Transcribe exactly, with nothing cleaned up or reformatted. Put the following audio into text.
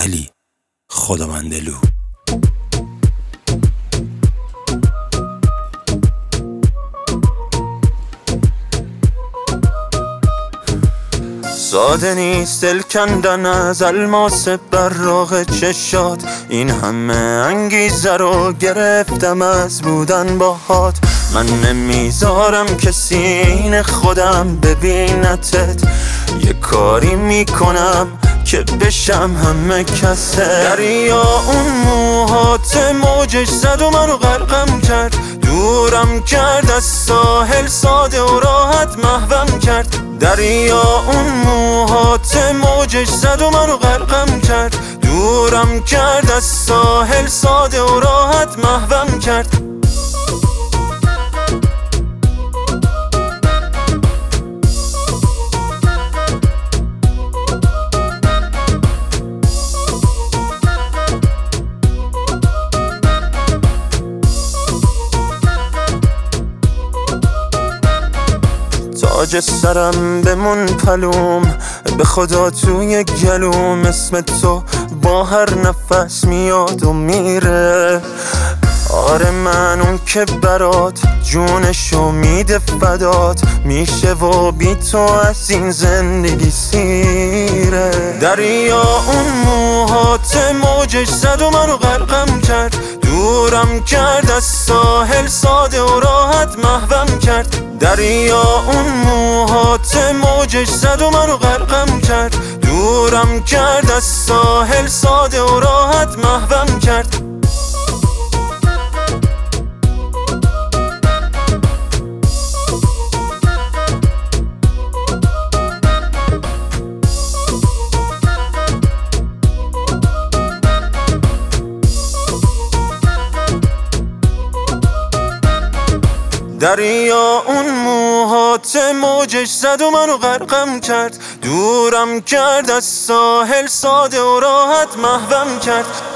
علی خداوندلو. ساده نیست دل کندن از الماس براق چشات، این همه انگیزه رو گرفتم از بودن باهات. من نمیذارم کسی این خودم ببینتت، یه کاری میکنم که بشم همه کسه. دریا اون موهات موجش زد و منو غرقم کرد، دورم کرد از ساحل ساده و راحت محوم کرد. دریا اون موهات موجش زد و منو غرقم کرد، دورم کرد از ساحل ساده و راحت محوم کرد. تاج سرم بمون پلوم، به خدا توی گلوم اسم تو با هر نفس میاد و میره. آره من اون که برات جونشو میده فدات میشه و بی تو از این زندگی سیره. دریا اون موهات موجش زد و منو غرقم کرد، دورم کرد از ساحل ساده و راحت محوم کرد. دریا اون موهات موجش زد و منو غرقم کرد، دورم کرد از ساحل ساده و راحت محوم کرد. دریا اون موهات موجش زد و منو غرقم کرد، دورم کرد از ساحل ساده و راحت محوم کرد.